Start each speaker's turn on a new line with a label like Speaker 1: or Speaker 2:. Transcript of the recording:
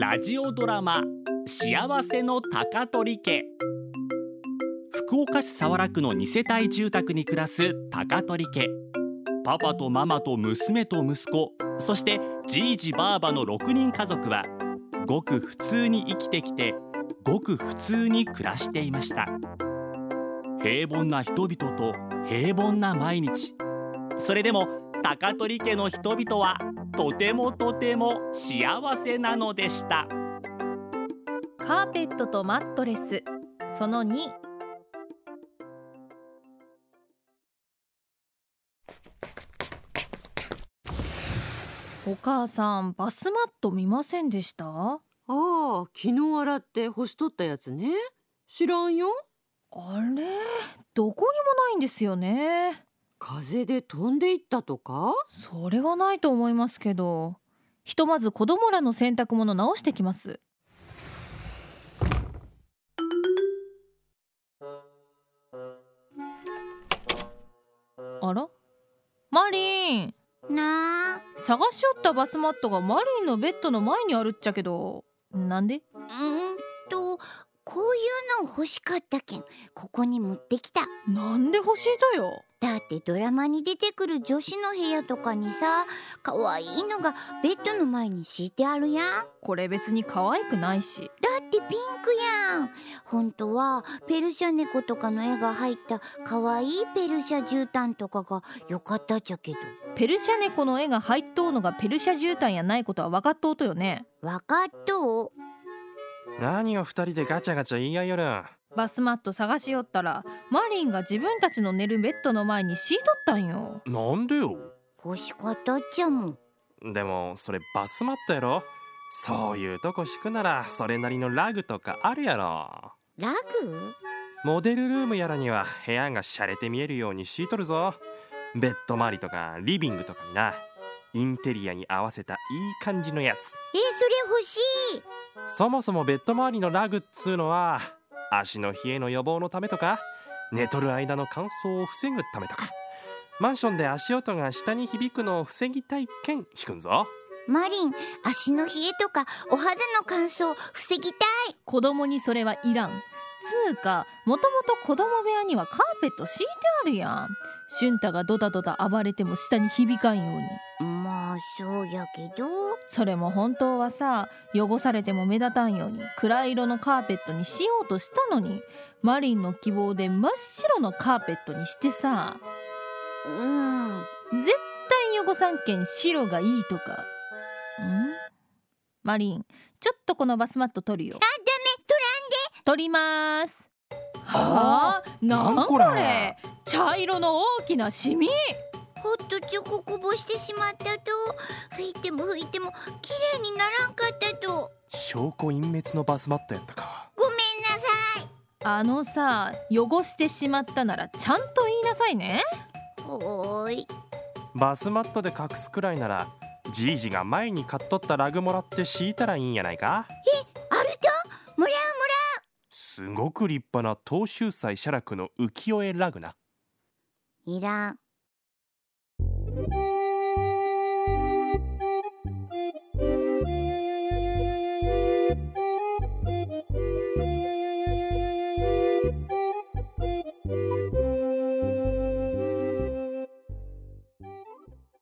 Speaker 1: ラジオドラマ幸せの高取家。福岡市早良区の2世帯住宅に暮らす高取家。パパとママと娘と息子、そしてじいじばあばの6人家族はごく普通に生きてきて、ごく普通に暮らしていました。平凡な人々と平凡な毎日。それでも高取家の人々はとてもとても幸せなのでした。
Speaker 2: カーペットとマットレスその2。お母さん、バスマット見ませんでした？
Speaker 3: ああ、昨日洗って干しとったやつね。知らんよ。
Speaker 2: あれ、どこにもないんですよね。
Speaker 3: 風で飛んでいったとか？
Speaker 2: それはないと思いますけど、ひとまず子供らの洗濯物直してきます。あら、マリン。
Speaker 4: なあ、
Speaker 2: 探しよったバスマットがマリンのベッドの前にあるっちゃけど、なんで？
Speaker 4: こういうの欲しかったけんここに持ってきた。
Speaker 2: なんで欲しいとよ。
Speaker 4: だってドラマに出てくる女子の部屋とかにさ、可愛いのがベッドの前に敷いてあるやん。
Speaker 2: これ別に可愛くないし。
Speaker 4: だってピンクやん。本当はペルシャ猫とかの絵が入った可愛いペルシャ絨毯とかがよかったっちゃけど。
Speaker 2: ペルシャ猫の絵が入っとうのがペルシャ絨毯やないことは分かっとうとよね。
Speaker 4: わかっとう。
Speaker 5: 何を二人でガチャガチャ言い合いよるん。
Speaker 2: バスマット探しよったらマリンが自分たちの寝るベッドの前に敷いとったんよ。
Speaker 5: なんでよ。
Speaker 4: 欲しかったっちゃもん。
Speaker 5: でもそれバスマットやろ。そういうとこ敷くならそれなりのラグとかあるやろ。
Speaker 4: ラグ？
Speaker 5: モデルルームやらには部屋が洒落て見えるように敷いとるぞ。ベッド周りとかリビングとかにな。インテリアに合わせたいい感じのやつ。
Speaker 4: それ欲しい。
Speaker 5: そもそもベッド周りのラグっつうのは足の冷えの予防のためとか、寝とる間の乾燥を防ぐためとか、マンションで足音が下に響くのを防ぎたいけん敷くんぞ。
Speaker 4: マリン、足の冷えとかお肌の乾燥防ぎたい。
Speaker 2: 子供にそれはいらん。つうか、もともと子供部屋にはカーペット敷いてあるやん。俊太がドタドタ暴れても下に響かんように。
Speaker 4: まあそうやけど。
Speaker 2: それも本当はさ、汚されても目立たんように暗い色のカーペットにしようとしたのに、マリンの希望で真っ白のカーペットにしてさ。絶対汚さんけん白がいいとか。マリン、ちょっとこのバスマット取るよ。
Speaker 4: ダメ、
Speaker 2: 取ります。はあ、なんこれ。茶色の大きなシミ。
Speaker 4: ほっとチョコこぼしてしまったと。拭いても拭いてもきれいにならんかったと。
Speaker 5: 証拠隠滅のバスマットやったか。
Speaker 4: ごめんなさい。
Speaker 2: あのさ、汚してしまったならちゃんと言いなさいね。
Speaker 4: おーい。
Speaker 5: バスマットで隠すくらいならじいじが前に買っとったラグもらって敷いたらいいんやないか。
Speaker 4: あるともらう。
Speaker 5: すごく立派な東秀斎写楽の浮世絵ラグな。
Speaker 4: いらん。